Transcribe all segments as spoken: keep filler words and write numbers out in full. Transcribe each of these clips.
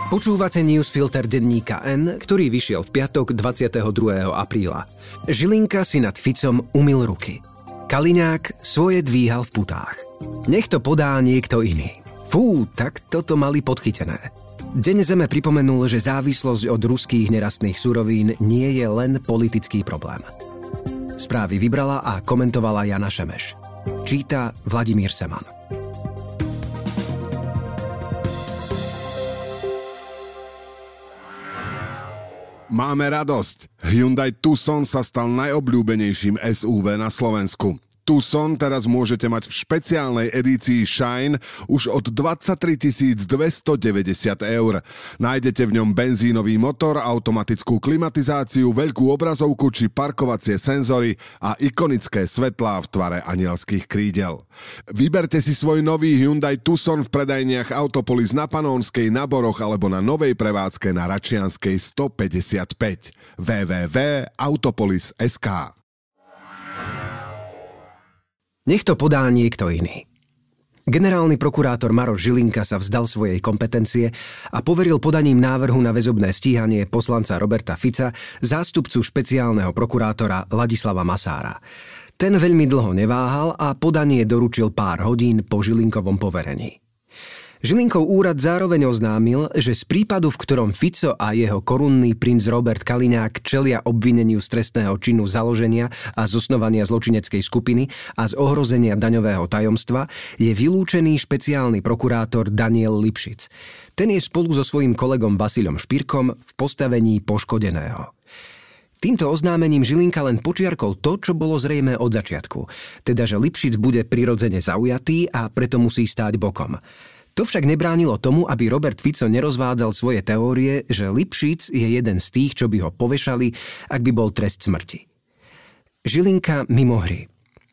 Počúvate newsfilter denníka N, ktorý vyšiel v piatok dvadsiateho druhého apríla. Žilinka si nad Ficom umyl ruky. Kaliňák svoje dvíhal v putách. Nech to podá niekto iný. Fú, tak toto mali podchytené. Deň Zeme pripomenul, že závislosť od ruských nerastných surovín nie je len politický problém. Správy vybrala a komentovala Jana Šemeš. Číta Vladimír Seman. Máme radosť. Hyundai Tucson sa stal najobľúbenejším es ú vé na Slovensku. Tucson teraz môžete mať v špeciálnej edícii Shine už od dvadsaťtri tisíc dvestodeväťdesiat eur. Nájdete v ňom benzínový motor, automatickú klimatizáciu, veľkú obrazovku či parkovacie senzory a ikonické svetlá v tvare anielských krídel. Vyberte si svoj nový Hyundai Tucson v predajniach Autopolis na Panónskej, na Boroch alebo na novej prevádzke na Račianskej stopäťdesiatpäť. w w w bodka autopolis bodka es ká. Nech to podá niekto iný. Generálny prokurátor Maroš Žilinka sa vzdal svojej kompetencie a poveril podaním návrhu na väzobné stíhanie poslanca Roberta Fica zástupcu špeciálneho prokurátora Ladislava Masára. Ten veľmi dlho neváhal a podanie doručil pár hodín po Žilinkovom poverení. Žilinkov úrad zároveň oznámil, že z prípadu, v ktorom Fico a jeho korunný princ Robert Kaliňák čelia obvineniu z trestného činu založenia a zosnovania zločineckej skupiny a z ohrozenia daňového tajomstva, je vylúčený špeciálny prokurátor Daniel Lipšic. Ten je spolu so svojím kolegom Vasilom Špirkom v postavení poškodeného. Týmto oznámením Žilinka len počiarkol to, čo bolo zrejmé od začiatku, teda že Lipšic bude prirodzene zaujatý a preto musí stáť bokom. To však nebránilo tomu, aby Robert Fico nerozvádzal svoje teórie, že Lipšic je jeden z tých, čo by ho povešali, ak by bol trest smrti. Žilinka mimo hry.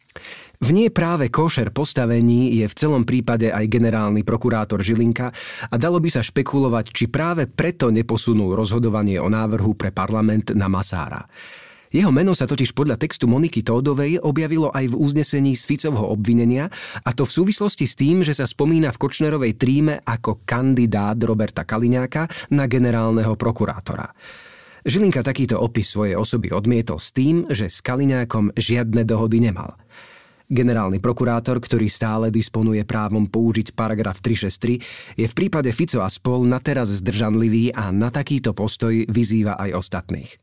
V nie práve košer postavení je v celom prípade aj generálny prokurátor Žilinka a dalo by sa špekulovať, či práve preto neposunul rozhodovanie o návrhu pre parlament na Masára. Jeho meno sa totiž podľa textu Moniky Tódovej objavilo aj v uznesení z Ficovho obvinenia, a to v súvislosti s tým, že sa spomína v Kočnerovej tríme ako kandidát Roberta Kaliňáka na generálneho prokurátora. Žilinka takýto opis svojej osoby odmietol s tým, že s Kaliňákom žiadne dohody nemal. Generálny prokurátor, ktorý stále disponuje právom použiť paragraf tristošesťdesiattri, je v prípade Fico a spol nateraz zdržanlivý a na takýto postoj vyzýva aj ostatných.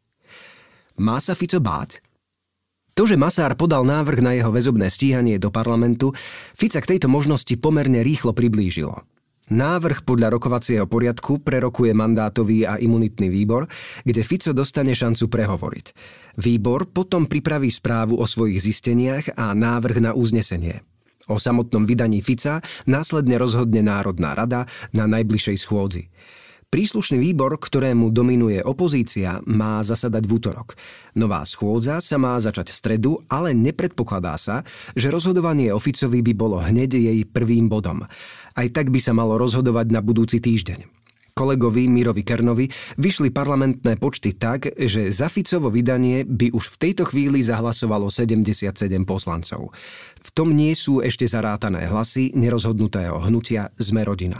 Má sa Fico báť? To, že Masár podal návrh na jeho väzobné stíhanie do parlamentu, Fica k tejto možnosti pomerne rýchlo priblížilo. Návrh podľa rokovacieho poriadku prerokuje mandátový a imunitný výbor, kde Fico dostane šancu prehovoriť. Výbor potom pripraví správu o svojich zisteniach a návrh na uznesenie. O samotnom vydaní Fica následne rozhodne Národná rada na najbližšej schôdzi. Príslušný výbor, ktorému dominuje opozícia, má zasadať v útorok. Nová schôdza sa má začať v stredu, ale nepredpokladá sa, že rozhodovanie o Ficovi by bolo hneď jej prvým bodom. Aj tak by sa malo rozhodovať na budúci týždeň. Kolegovi Mirovi Kernovi vyšli parlamentné počty tak, že za Ficovo vydanie by už v tejto chvíli zahlasovalo sedemdesiatsedem poslancov. V tom nie sú ešte zarátané hlasy nerozhodnutého hnutia Sme rodina.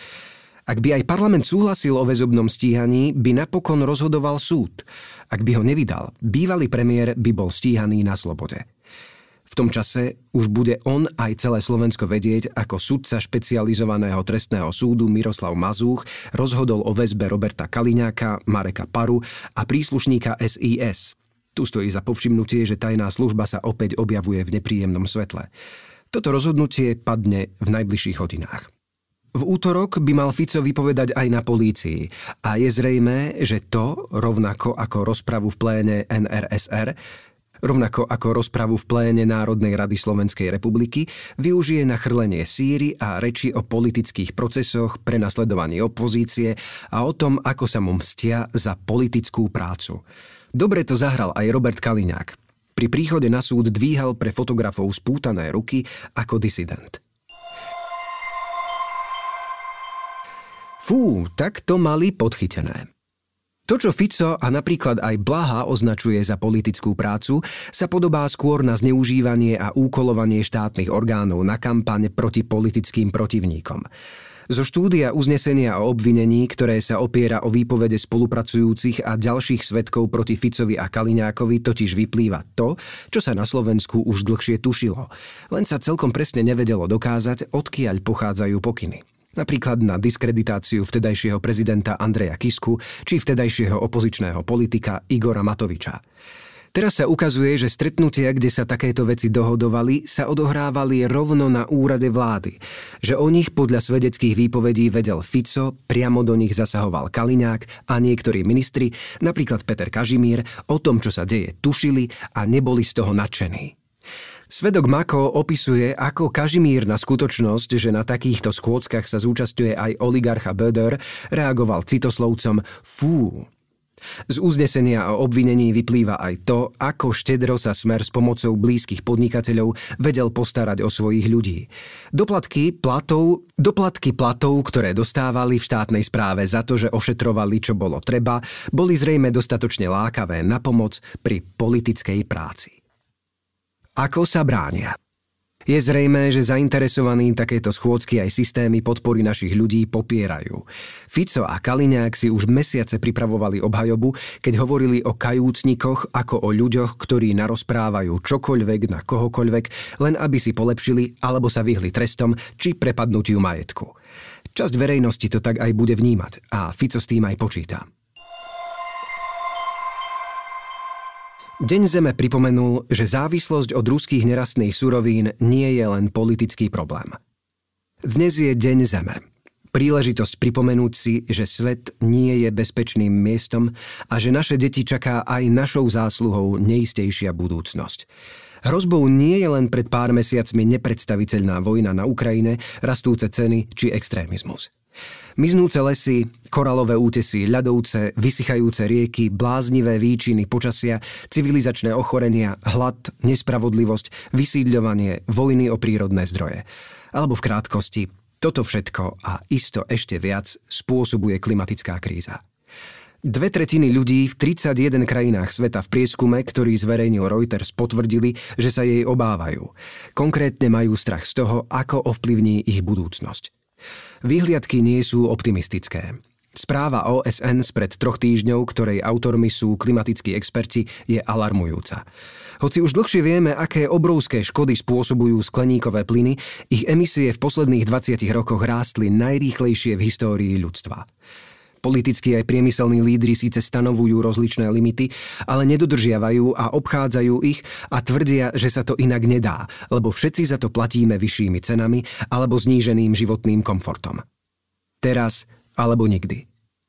Ak by aj parlament súhlasil o väzobnom stíhaní, by napokon rozhodoval súd. Ak by ho nevydal, bývalý premiér by bol stíhaný na slobode. V tom čase už bude on aj celé Slovensko vedieť, ako sudca špecializovaného trestného súdu Miroslav Mazúch rozhodol o väzbe Roberta Kaliňáka, Mareka Paru a príslušníka es í es. Tu stojí za povšimnutie, že tajná služba sa opäť objavuje v nepríjemnom svetle. Toto rozhodnutie padne v najbližších hodinách. V útorok by mal Fico vypovedať aj na polícii a je zrejmé, že to, rovnako ako rozpravu v pléne en er es er, rovnako ako rozpravu v pléne Národnej rady Slovenskej republiky, využije na chrlenie síry a reči o politických procesoch, prenasledovaní opozície a o tom, ako sa mu mstia za politickú prácu. Dobre to zahral aj Robert Kaliňák. Pri príchode na súd dvíhal pre fotografov spútané ruky ako disident. Fú, tak to mali podchytené. To, čo Fico a napríklad aj Blaha označuje za politickú prácu, sa podobá skôr na zneužívanie a úkolovanie štátnych orgánov na kampaň proti politickým protivníkom. Zo štúdia uznesenia o obvinení, ktoré sa opiera o výpovede spolupracujúcich a ďalších svedkov proti Ficovi a Kaliňákovi, totiž vyplýva to, čo sa na Slovensku už dlhšie tušilo. Len sa celkom presne nevedelo dokázať, odkiaľ pochádzajú pokyny. Napríklad na diskreditáciu vtedajšieho prezidenta Andreja Kisku či vtedajšieho opozičného politika Igora Matoviča. Teraz sa ukazuje, že stretnutia, kde sa takéto veci dohodovali, sa odohrávali rovno na úrade vlády. Že o nich podľa svedeckých výpovedí vedel Fico, priamo do nich zasahoval Kaliňák a niektorí ministri, napríklad Peter Kažimír, o tom, čo sa deje, tušili a neboli z toho nadšení. Svedok Mako opisuje, ako Kažimír na skutočnosť, že na takýchto schôdzkach sa zúčastňuje aj oligarcha Böder, reagoval citoslovcom fú. Z uznesenia o obvinení vyplýva aj to, ako štedro sa Smer s pomocou blízkych podnikateľov vedel postarať o svojich ľudí. Doplatky platov, doplatky platov, ktoré dostávali v štátnej správe za to, že ošetrovali, čo bolo treba, boli zrejme dostatočne lákavé na pomoc pri politickej práci. Ako sa bránia? Je zrejmé, že zainteresovaní takéto schôdzky aj systémy podpory našich ľudí popierajú. Fico a Kaliňák si už mesiace pripravovali obhajobu, keď hovorili o kajúcnikoch ako o ľuďoch, ktorí narozprávajú čokoľvek na kohokoľvek, len aby si polepšili alebo sa vyhli trestom či prepadnutiu majetku. Časť verejnosti to tak aj bude vnímať a Fico s tým aj počíta. Deň Zeme pripomenul, že závislosť od ruských nerastných surovín nie je len politický problém. Dnes je Deň Zeme. Príležitosť pripomenúť si, že svet nie je bezpečným miestom a že naše deti čaká aj našou zásluhou neistejšia budúcnosť. Hrozbou nie je len pred pár mesiacmi nepredstaviteľná vojna na Ukrajine, rastúce ceny či extrémizmus. Miznúce lesy, koralové útesy, ľadovce, vysychajúce rieky, bláznivé výčiny počasia, civilizačné ochorenia, hlad, nespravodlivosť, vysídľovanie, vojny o prírodné zdroje. Alebo v krátkosti, toto všetko a isto ešte viac spôsobuje klimatická kríza. Dve tretiny ľudí v tridsaťjeden krajinách sveta v prieskume, ktorý zverejnil Reuters, potvrdili, že sa jej obávajú. Konkrétne majú strach z toho, ako ovplyvní ich budúcnosť. Vyhliadky nie sú optimistické. Správa ó es en spred troch týždňov, ktorej autormi sú klimatickí experti, je alarmujúca. Hoci už dlhšie vieme, aké obrovské škody spôsobujú skleníkové plyny, ich emisie v posledných dvadsiatich rokoch rástli najrýchlejšie v histórii ľudstva. Politickí aj priemyselní lídri síce stanovujú rozličné limity, ale nedodržiavajú a obchádzajú ich a tvrdia, že sa to inak nedá, lebo všetci za to platíme vyššími cenami alebo zníženým životným komfortom. Teraz alebo nikdy.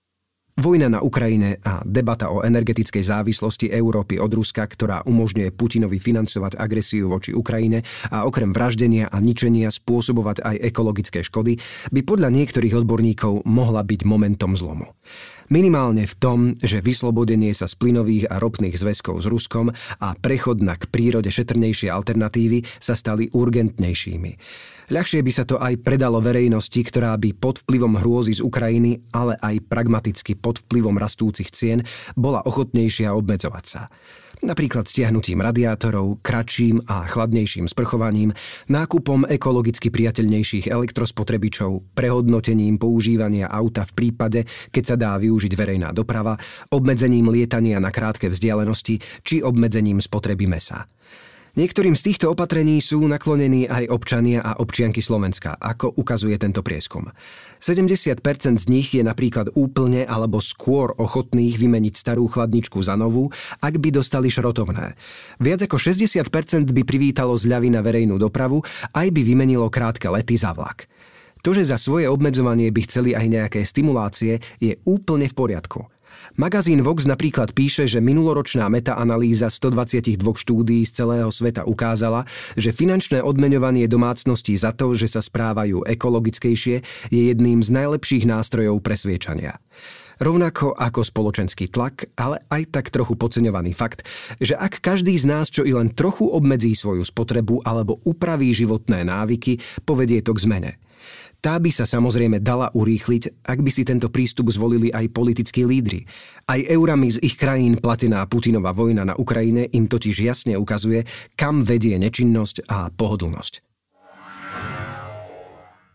Vojna na Ukrajine a debata o energetickej závislosti Európy od Ruska, ktorá umožňuje Putinovi financovať agresiu voči Ukrajine a okrem vraždenia a ničenia spôsobovať aj ekologické škody, by podľa niektorých odborníkov mohla byť momentom zlomu. Minimálne v tom, že vyslobodenie sa z plynových a ropných zväzkov s Ruskom a prechod na k prírode šetrnejšie alternatívy sa stali urgentnejšími. Ľahšie by sa to aj predalo verejnosti, ktorá by pod vplyvom hrôzy z Ukrajiny, ale aj pragmaticky pod vplyvom rastúcich cien, bola ochotnejšia obmedzovať sa. Napríklad stiahnutím radiátorov, kratším a chladnejším sprchovaním, nákupom ekologicky priateľnejších elektrospotrebičov, prehodnotením používania auta v prípade, keď sa dá využiť verejná doprava, obmedzením lietania na krátke vzdialenosti či obmedzením spotreby mäsa. Niektorým z týchto opatrení sú naklonení aj občania a občianky Slovenska, ako ukazuje tento prieskum. sedemdesiat percent z nich je napríklad úplne alebo skôr ochotných vymeniť starú chladničku za novú, ak by dostali šrotovné. Viac ako šesťdesiat percent by privítalo zľavy na verejnú dopravu, aj by vymenilo krátke lety za vlak. To, že za svoje obmedzovanie by chceli aj nejaké stimulácie, je úplne v poriadku. Magazín Vox napríklad píše, že minuloročná metaanalýza stodvadsaťdva štúdií z celého sveta ukázala, že finančné odmeňovanie domácností za to, že sa správajú ekologickejšie, je jedným z najlepších nástrojov presviečania. Rovnako ako spoločenský tlak, ale aj tak trochu podceňovaný fakt, že ak každý z nás čo i len trochu obmedzí svoju spotrebu alebo upraví životné návyky, povedie to k zmene. Tá by sa samozrejme dala urýchliť, ak by si tento prístup zvolili aj politickí lídri. Aj eurami z ich krajín platená Putinova vojna na Ukrajine im totiž jasne ukazuje, kam vedie nečinnosť a pohodlnosť.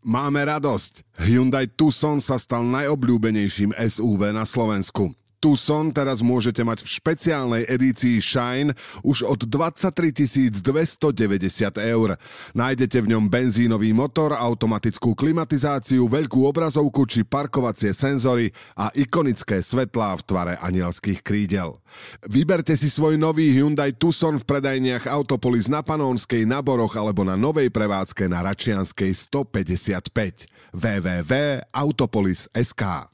Máme radosť. Hyundai Tucson sa stal najobľúbenejším es ú vé na Slovensku. Tucson teraz môžete mať v špeciálnej edícii Shine už od dvadsaťtri tisíc dvestodeväťdesiat eur. Nájdete v ňom benzínový motor, automatickú klimatizáciu, veľkú obrazovku či parkovacie senzory a ikonické svetlá v tvare anielských krídel. Vyberte si svoj nový Hyundai Tucson v predajniach Autopolis na Panónskej, na Boroch alebo na novej prevádzke na Račianskej stopäťdesiatpäť. w w w bodka autopolis bodka es ká.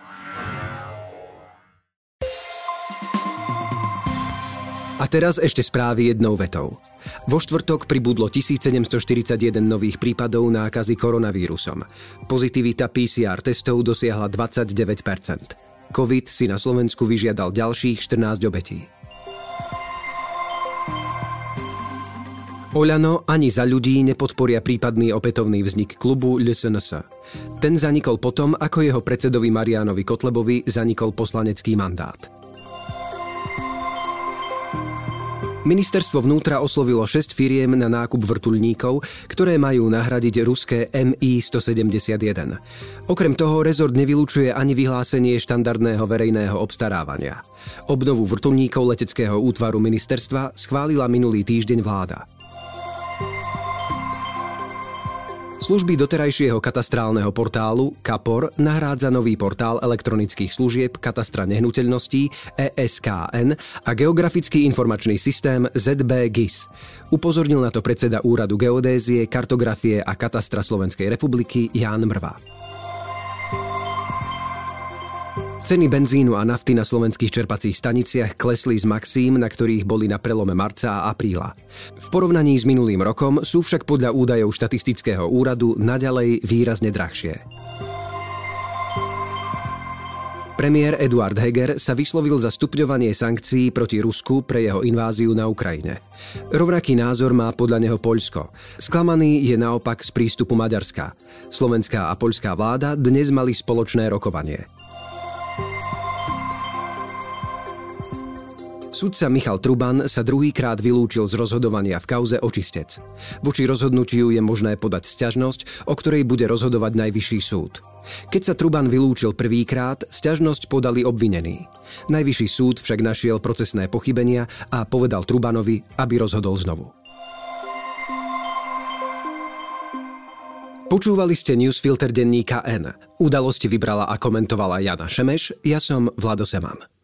A teraz ešte správy jednou vetou. Vo štvrtok pribudlo tisícsedemstoštyridsaťjeden nových prípadov nákazy koronavírusom. Pozitivita pé cé er testov dosiahla dvadsaťdeväť percent. COVID si na Slovensku vyžiadal ďalších štrnásť obetí. Oľano ani Za ľudí nepodporia prípadný opätovný vznik klubu el es en es. Ten zanikol potom, ako jeho predsedovi Mariánovi Kotlebovi zanikol poslanecký mandát. Ministerstvo vnútra oslovilo šesť firiem na nákup vrtuľníkov, ktoré majú nahradiť ruské em í stosedemdesiatjeden. Okrem toho rezort nevylučuje ani vyhlásenie štandardného verejného obstarávania. Obnovu vrtuľníkov leteckého útvaru ministerstva schválila minulý týždeň vláda. Služby doterajšieho katastrálneho portálu Kapor nahrádza nový portál elektronických služieb katastra nehnuteľností é es ká en a geografický informačný systém zet bé gé í es. Upozornil na to predseda Úradu geodézie, kartografie a katastra Slovenskej republiky Ján Mrva. Ceny benzínu a nafty na slovenských čerpacích staniciach klesli z maxím, na ktorých boli na prelome marca a apríla. V porovnaní s minulým rokom sú však podľa údajov štatistického úradu naďalej výrazne drahšie. Premiér Eduard Heger sa vyslovil za stupňovanie sankcií proti Rusku pre jeho inváziu na Ukrajine. Rovnaký názor má podľa neho Poľsko. Sklamaný je naopak z prístupu Maďarska. Slovenská a poľská vláda dnes mali spoločné rokovanie. Sudca Michal Truban sa druhýkrát vylúčil z rozhodovania v kauze Očistec. Voči rozhodnutiu je možné podať sťažnosť, o ktorej bude rozhodovať Najvyšší súd. Keď sa Truban vylúčil prvýkrát, sťažnosť podali obvinení. Najvyšší súd však našiel procesné pochybenia a povedal Trubanovi, aby rozhodol znovu. Počúvali ste newsfilter denníka N. Udalosti vybrala a komentovala Jana Šemeš, ja som Vlado Seman.